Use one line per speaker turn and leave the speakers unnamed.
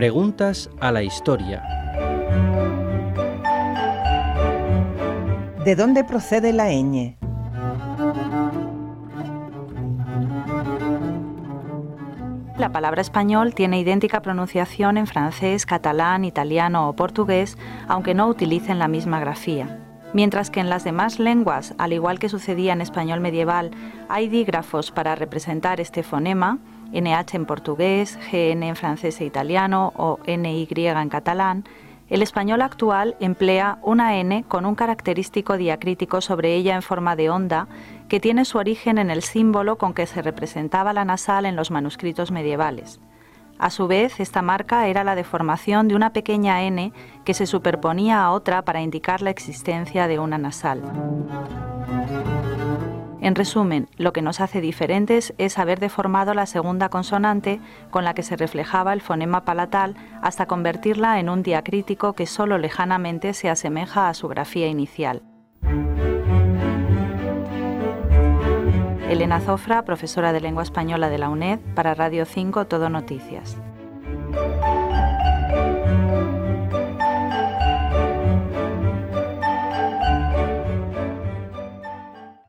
Preguntas a la historia.
¿De dónde procede la ñ?
La palabra español tiene idéntica pronunciación en francés, catalán, italiano o portugués, aunque no utilicen la misma grafía. Mientras que en las demás lenguas, al igual que sucedía en español medieval, hay dígrafos para representar este fonema, NH en portugués, GN en francés e italiano o NY en catalán, el español actual emplea una N con un característico diacrítico sobre ella en forma de onda que tiene su origen en el símbolo con que se representaba la nasal en los manuscritos medievales. A su vez, esta marca era la deformación de una pequeña N que se superponía a otra para indicar la existencia de una nasal. En resumen, lo que nos hace diferentes es haber deformado la segunda consonante con la que se reflejaba el fonema palatal hasta convertirla en un diacrítico que solo lejanamente se asemeja a su grafía inicial. Elena Zofra, profesora de Lengua Española de la UNED, para Radio 5 Todo Noticias.